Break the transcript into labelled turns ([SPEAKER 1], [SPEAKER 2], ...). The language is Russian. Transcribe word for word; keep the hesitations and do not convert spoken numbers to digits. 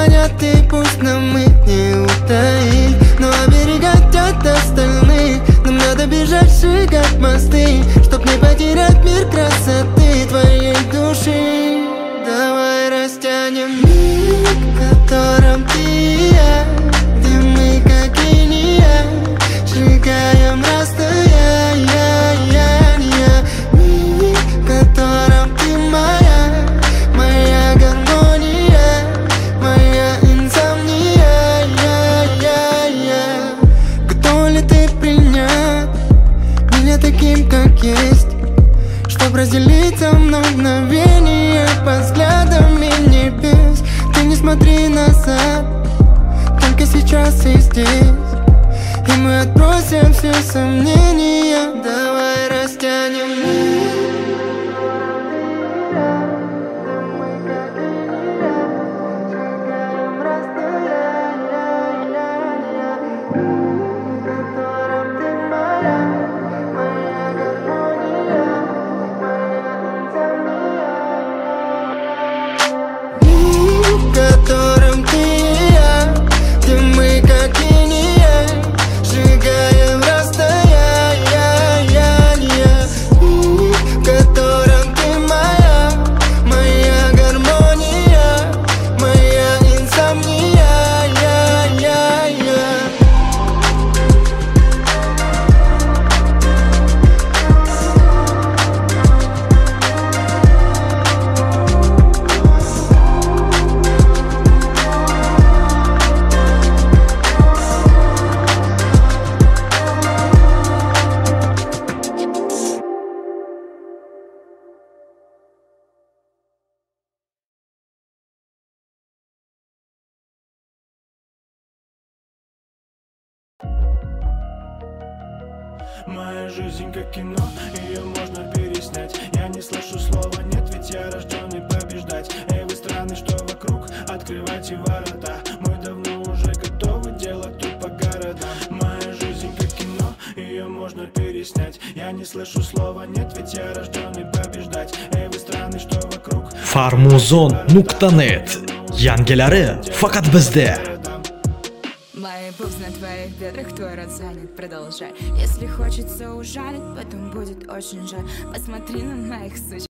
[SPEAKER 1] понятны, пусть нам их не утаить, но оберегать от остальных нам надо бежать, сжигать мосты, чтоб не потерять мир красоты твоей души. Давай растянем миг, в котором ты и я, где мы как линия, сжигаем расстояние. Миг, в котором ты моя, моя гармония, моя инсомния. Готова ли ты принять меня таким, как есть, чтоб разделить со мной мгновение под взглядами небес? Ты не смотри назад, только сейчас и здесь, и мы отбросим все сомнения. Давай растянем мир. В котором ты и я, где мы как линия, сжигаем расстояние. В котором ты моя, моя гармония, моя инсомния.
[SPEAKER 2] Моя жизнь как кино, ее можно переснять. Я не слышу слова нет, ведь я рожденный побеждать. Эй, вы страны, что вокруг, открывайте ворота. Мы давно уже готовы делать тут по городам. Моя жизнь как кино, ее можно переснять. Я не слышу слова нет, ведь я рожденный побеждать. Эй, вы страны, что вокруг.
[SPEAKER 3] Farmuzon nuqta net yangilari faqat bizda.
[SPEAKER 4] Мои пупс на твоих бедрах, твой рот занят, продолжай. Если хочется ужалить, потом будет очень жаль. Посмотри на моих суч.